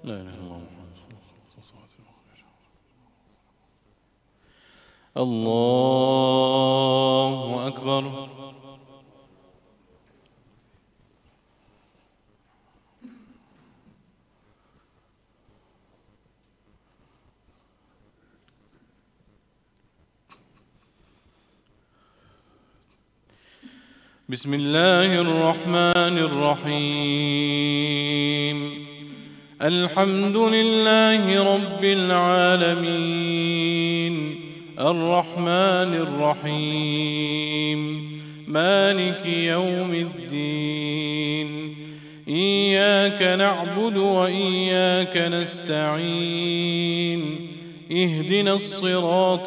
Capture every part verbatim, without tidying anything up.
لا إله إلا الله. الله أكبر. بسم الله الرحمن الرحيم. الحمد لله رب العالمين الرحمن الرحيم مالك يوم الدين. إياك نعبد وإياك نستعين. اهدنا الصراط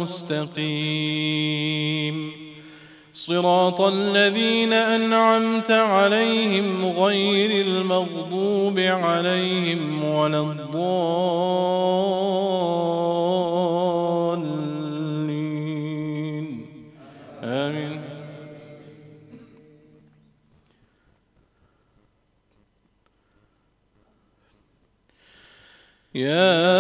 المستقيم صراط الذين أنعمت عليهم غير المغضوب عليهم ولا الضالين. آمين. يا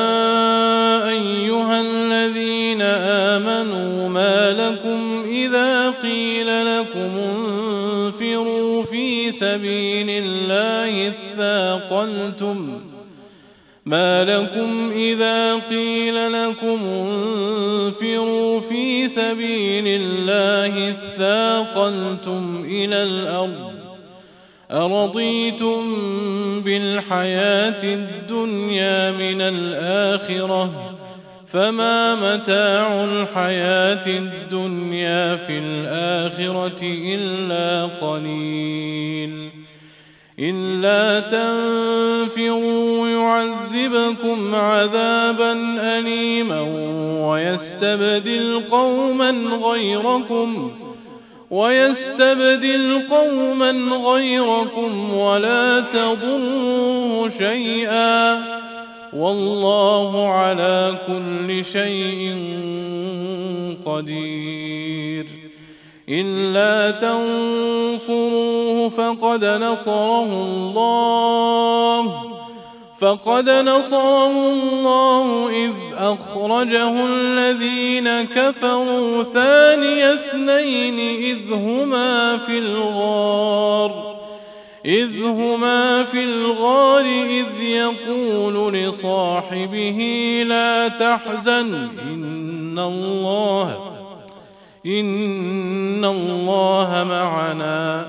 أيها الذين آمنوا ما لكم إذا قيل لكم انفروا في سبيل الله اثاقلتم ما لكم إذا قيل لكم انفروا في سبيل الله اثاقلتم إلى الأرض أرضيتم بالحياة الدنيا من الآخرة فما متاع الحياة الدنيا في الآخرة إلا قليل. إلا تنفروا يعذبكم عذابا أليما ويستبدل قوما غيركم ويستبدل قوما غيركم ولا تضروه شيئا والله على كل شيء قدير. إلا تنصروه فقد نصره الله فقد نصره الله إذ أخرجه الذين كفروا ثاني اثنين إذ هما في الغار إذ هما في الغار إذ يقول لصاحبه لا تحزن إن الله إن الله معنا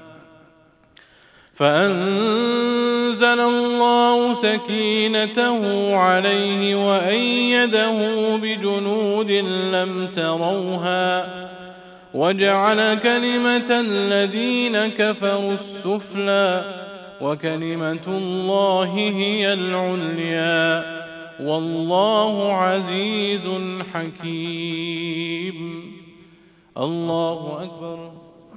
فأنزل الله سكينته عليه وأيده بجنود لم تروها وجعل كلمة الذين كفروا السفلى وكلمة الله هي العليا والله عزيز حكيم. الله أكبر.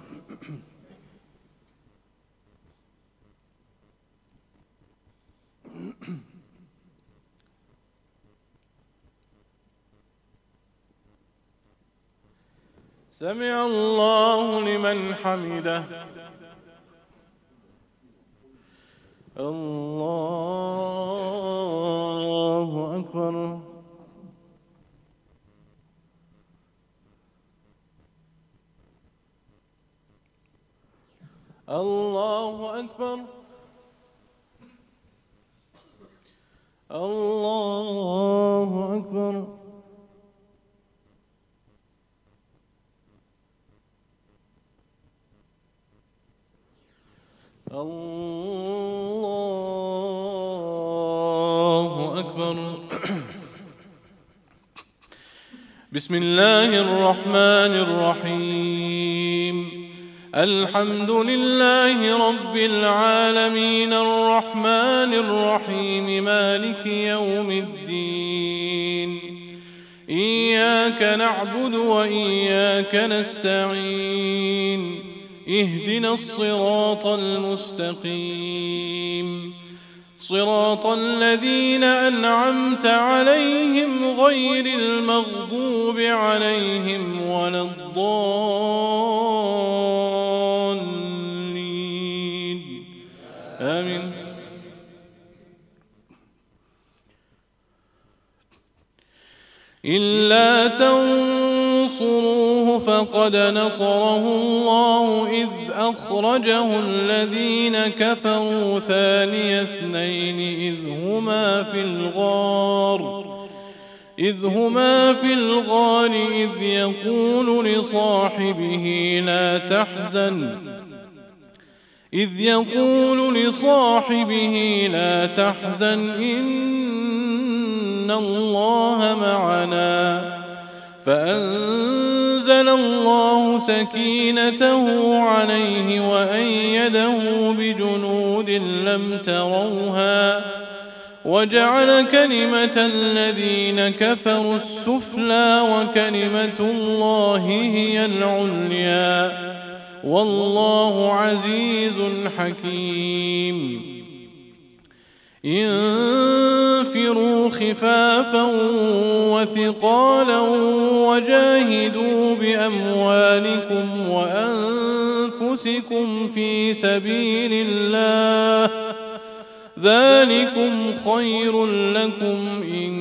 سمع الله لمن حمده. الله أكبر. الله أكبر. الله أكبر. الله أكبر. بسم الله الرحمن الرحيم. الحمد لله رب العالمين الرحمن الرحيم مالك يوم الدين. إياك نعبد وإياك نستعين. اهدنا الصراط المستقيم صراط الذين أنعمت عليهم غير المغضوب عليهم ولا الضالين. آمين. إلا تنصروه فقد نصره الله إذ أخرجه الذين كفروا ثاني اثنين إذ هما في الغار إذ هما في الغار إذ يقول لصاحبه لا تحزن إذ يقول لصاحبه لا تحزن إن الله معنا فأنزل الله سكينته عليه وأيده بجنود لم تروها وجعل كلمة الذين كفروا السفلى وكلمة الله هي العليا والله عزيز حكيم انفروا خفافا وثقالا وجاهدوا بأموالكم وأنفسكم في سبيل الله ذلكم خير لكم إن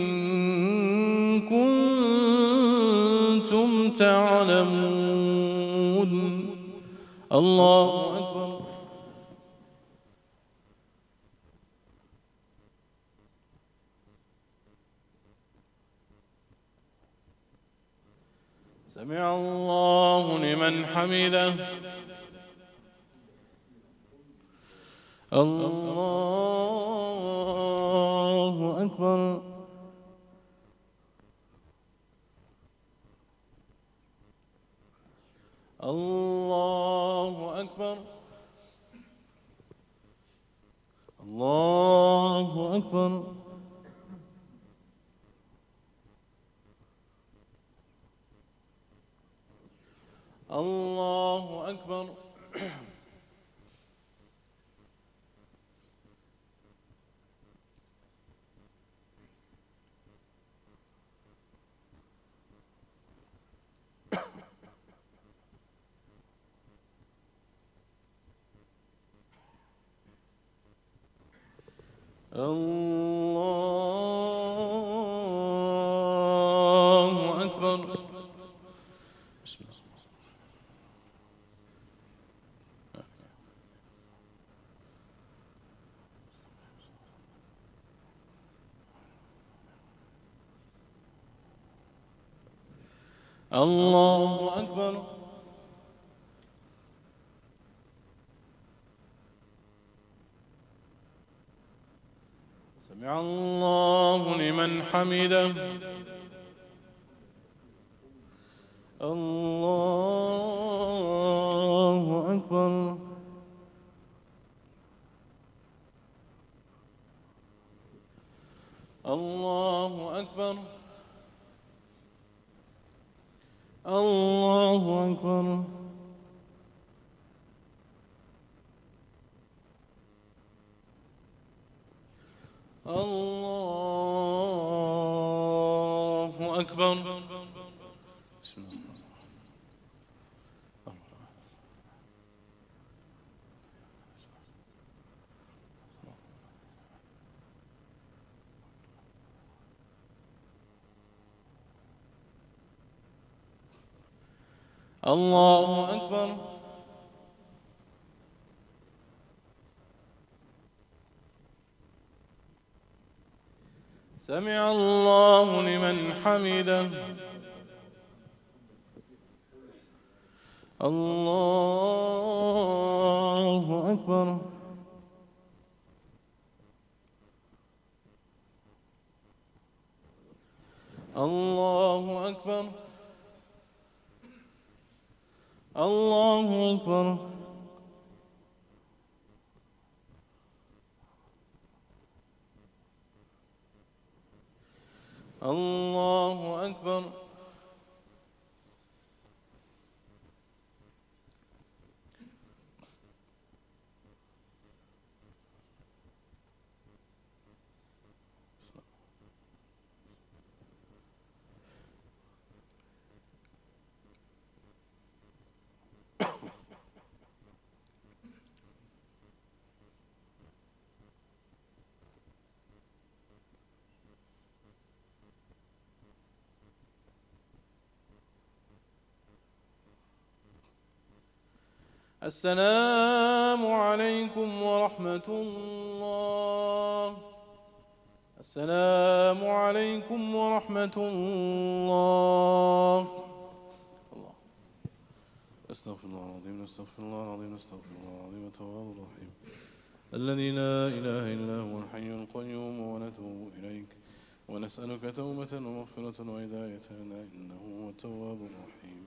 كنتم تعلمون. الله أكبر. سمع الله لمن حمده. الله أكبر. الله أكبر. الله أكبر. الله أكبر. الله أكبر. بسم الله. الله أكبر. سمع الله لمن حمده. الله أكبر. الله أكبر. الله أكبر. الله أكبر. بسم الله. الله أكبر. سمع الله لمن حمده. الله أكبر. الله أكبر. الله أكبر. الله أكبر. السلام عليكم ورحمة الله. السلام عليكم ورحمة الله. الله. أستغفر الله العظيم أستغفر الله العظيم أستغفر الله العظيم التواب الرحيم الذي لا إله إلا هو الحي القيوم، ونتوب إليك ونسألك توبة ومغفرة وهداية لنا إنه هو التواب الرحيم.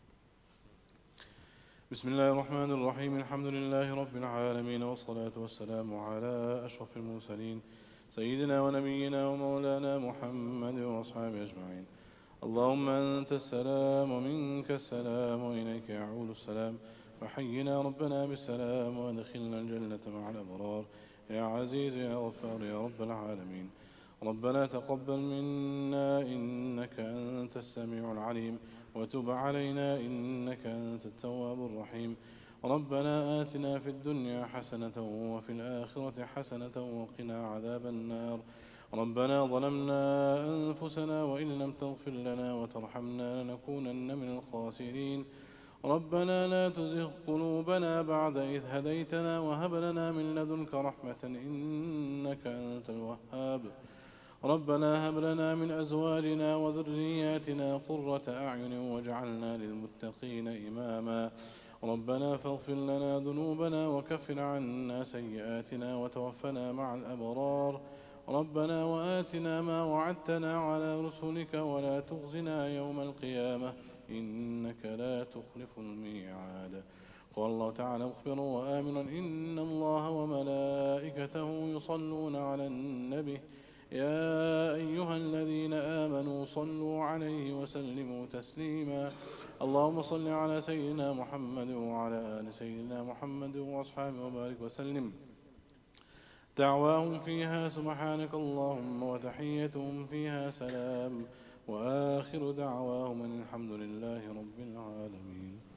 بسم الله الرحمن الرحيم الحمد لله رب العالمين، والصلاة والسلام على أشرف المرسلين سيدنا ونبينا ومولانا محمد وأصحابه أجمعين. اللهم أنت السلام ومنك السلام وإليك يعود السلام، فحينا ربنا بالسلام وادخلنا الجنة مع الأبرار يا عزيز يا غفار يا رب العالمين. ربنا تقبل منا إنك أنت السميع العليم، وتب علينا إنك أنت التواب الرحيم. ربنا آتنا في الدنيا حسنة وفي الآخرة حسنة وقنا عذاب النار. ربنا ظلمنا أنفسنا وإن لم تغفر لنا وترحمنا لنكونن من الخاسرين. ربنا لا تزغ قلوبنا بعد إذ هديتنا وهب لنا من لدنك رحمة إنك أنت الوهاب. ربنا هب لنا من أزواجنا وذرياتنا قرة أعين واجعلنا للمتقين إماما. ربنا فاغفر لنا ذنوبنا وكفر عنا سيئاتنا وتوفنا مع الأبرار. ربنا وآتنا ما وعدتنا على رسلك ولا تخزنا يوم القيامة إنك لا تخلف الميعاد. قال الله تعالى مخبرا وآمنا إن الله وملائكته يصلون على النبي يا أيها الذين آمنوا صلوا عليه وسلموا تسليما. اللهم صل على سيدنا محمد وعلى آل سيدنا محمد وأصحابه وبارك وسلم. دعواهم فيها سبحانك اللهم وتحيتهم فيها سلام، وآخر دعواهم الحمد لله رب العالمين.